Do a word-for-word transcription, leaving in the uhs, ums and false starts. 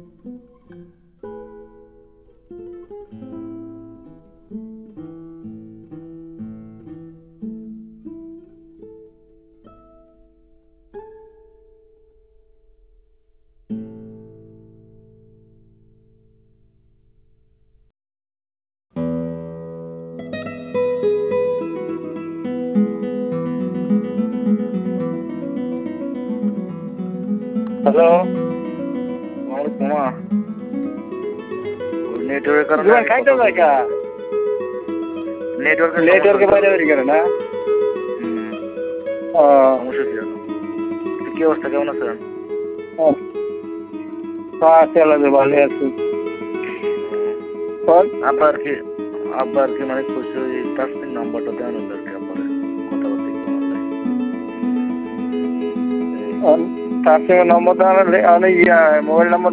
Hello, তোমার নেটওয়ার্কের কারণে জীবন খাইতে যায় কা নেটওয়ার্কের নেটওয়ার্কে বাইরে বেরিয়ে গেল না। ও সমস্যা কি জানো? কি অবস্থা, কেমন আছেন? চলে ভালো আছি। আব্বা আর কি আব্বা আর কি মানে কইছে ওই তাসমিন নাম্বারটা দেওয়া আর কি আব্বার কথাবার্তা বলা যায়। তার সঙ্গে নম্বর দেওয়া মোবাইল নম্বর